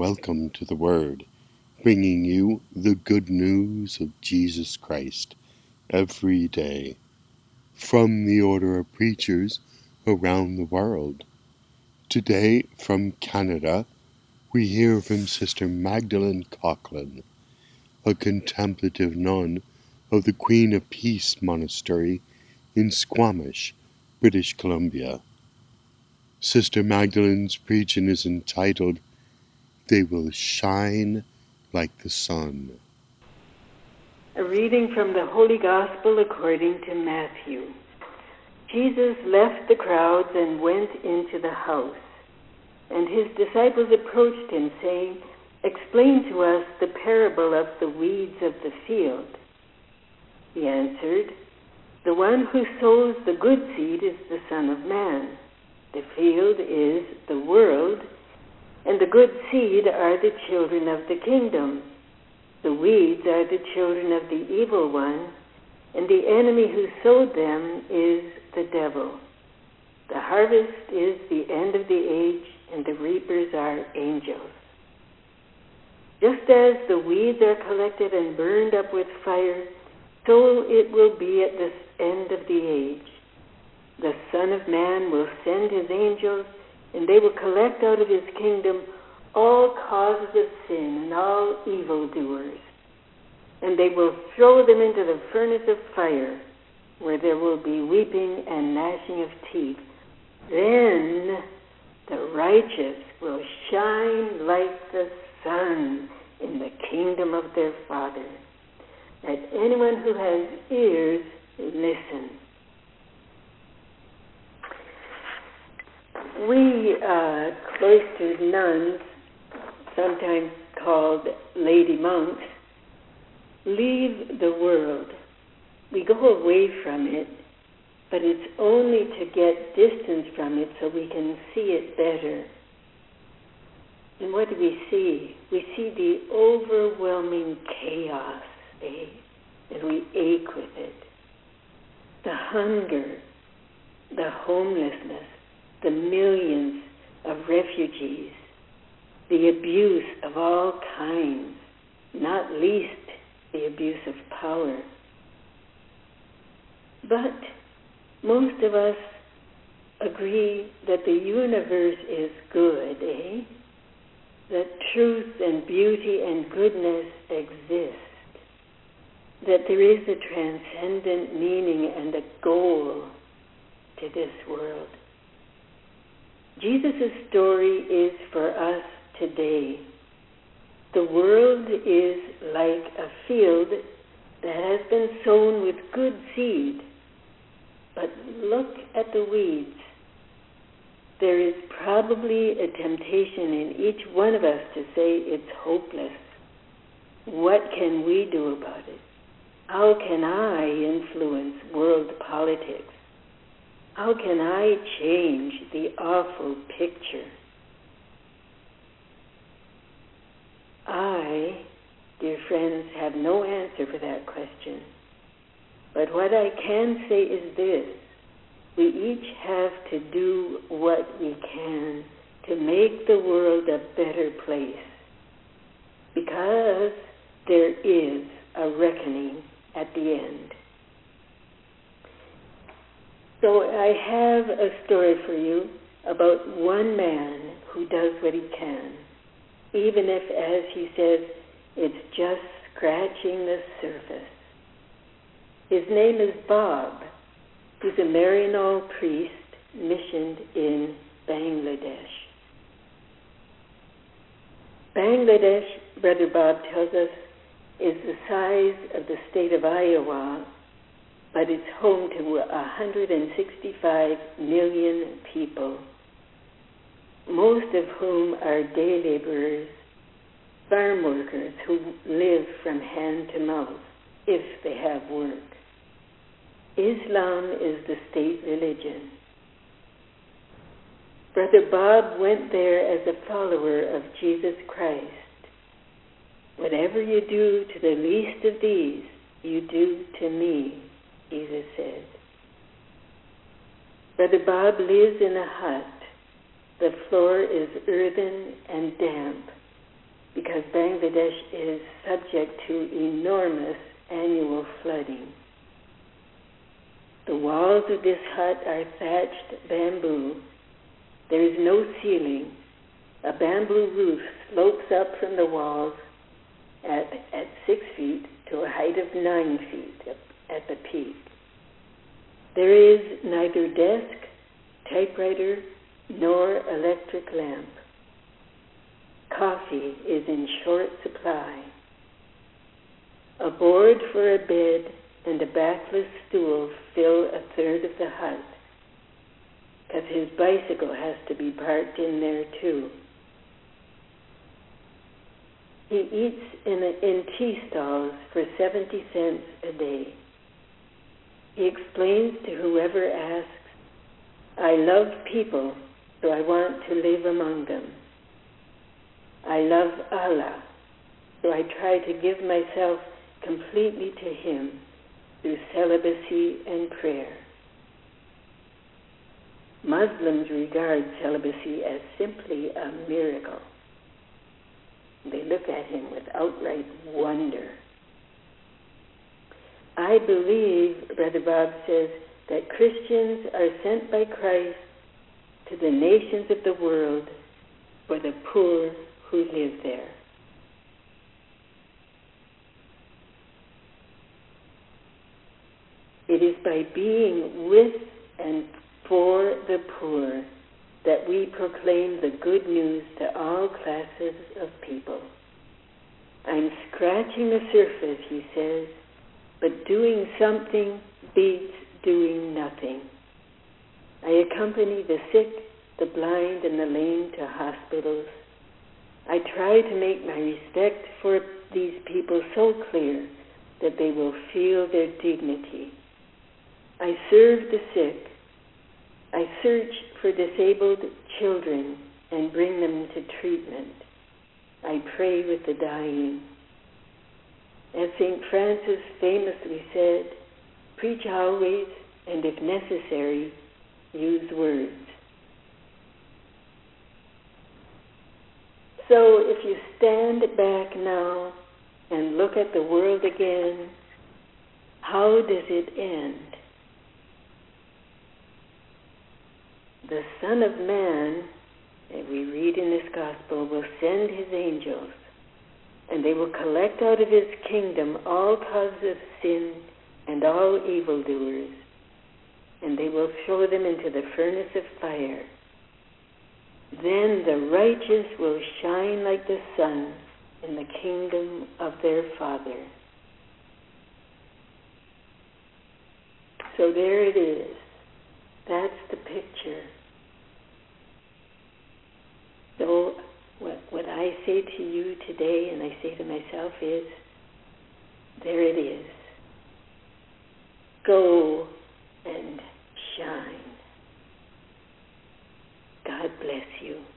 welcome to the Word, bringing you the good news of Jesus Christ every day from the Order of Preachers around the world. Today, from Canada, we hear from Sister Magdalene Coughlin, a contemplative nun of the Queen of Peace Monastery in Squamish, British Columbia. Sister Magdalene's preaching is entitled, "They Will Shine Like the Sun." A reading from the Holy Gospel according to Matthew. Jesus left the crowds and went into the house. And his disciples approached him, saying, "Explain to us the parable of the weeds of the field." He answered, "The one who sows the good seed is the Son of Man. The field is the world, and the good seed are the children of the kingdom. The weeds are the children of the evil one, and the enemy who sowed them is the devil. The harvest is the end of the age, and the reapers are angels. Just as the weeds are collected and burned up with fire, so it will be at the end of the age. The Son of Man will send his angels, and they will collect out of his kingdom all causes of sin and all evildoers, and they will throw them into the furnace of fire, where there will be weeping and gnashing of teeth. Then the righteous will shine like the sun in the kingdom of their Father. Let anyone who has ears listen." We cloistered nuns, sometimes called lady monks, leave the world. We go away from it, but it's only to get distance from it so we can see it better. And what do we see? We see the overwhelming chaos, and we ache with it. The hunger, the homelessness, the millions of refugees, the abuse of all kinds, not least the abuse of power. But most of us agree that the universe is good, that truth and beauty and goodness exist, that there is a transcendent meaning and a goal to this world. Jesus' story is for us today. The world is like a field that has been sown with good seed. But look at the weeds. There is probably a temptation in each one of us to say it's hopeless. What can we do about it? How can I influence world politics? How can I change the awful picture? I, dear friends, have no answer for that question. But what I can say is this: we each have to do what we can to make the world a better place, because there is a reckoning at the end. So I have a story for you about one man who does what he can, even if, as he says, it's just scratching the surface. His name is Bob. He's a Maryknoll priest missioned in Bangladesh. Bangladesh, Brother Bob tells us, is the size of the state of Iowa, but it's home to 165 million people, most of whom are day laborers, farm workers who live from hand to mouth, if they have work. Islam is the state religion. Brother Bob went there as a follower of Jesus Christ. "Whatever you do to the least of these, you do to me," Jesus said. Brother Bob lives in a hut. The floor is earthen and damp, Bangladesh is subject to enormous annual flooding. The walls of this hut are thatched bamboo. There is no ceiling. A bamboo roof slopes up from the walls at 6 feet to a height of 9 feet at the peak. There is neither desk, typewriter, nor electric lamp. Coffee is in short supply. A board for a bed and a backless stool fill a third of the hut, because his bicycle has to be parked in there too. He eats in tea stalls for 70 cents a day. He explains to whoever asks, "I love people, so I want to live among them. I love Allah, so I try to give myself completely to Him through celibacy and prayer." Muslims regard celibacy as simply a miracle. They look at him with outright wonder. I believe, Brother Bob says, that Christians are sent by Christ to the nations of the world for the poor who live there. It is by being with and for the poor that we proclaim the good news to all classes of people. I'm scratching the surface, he says, but doing something beats doing nothing. I accompany the sick, the blind, and the lame to hospitals. I try to make my respect for these people so clear that they will feel their dignity. I serve the sick. I search for disabled children and bring them to treatment. I pray with the dying. As St. Francis famously said, preach always, and if necessary, use words. So if you stand back now and look at the world again, how does it end? The Son of Man, as we read in this gospel, will send his angels, and they will collect out of his kingdom all causes of sin and all evildoers, and they will throw them into the furnace of fire. Then the righteous will shine like the sun in the kingdom of their Father. So there it is. That's the picture. So what I say to you today, and I say to myself, is, there it is. Go and shine. God bless you.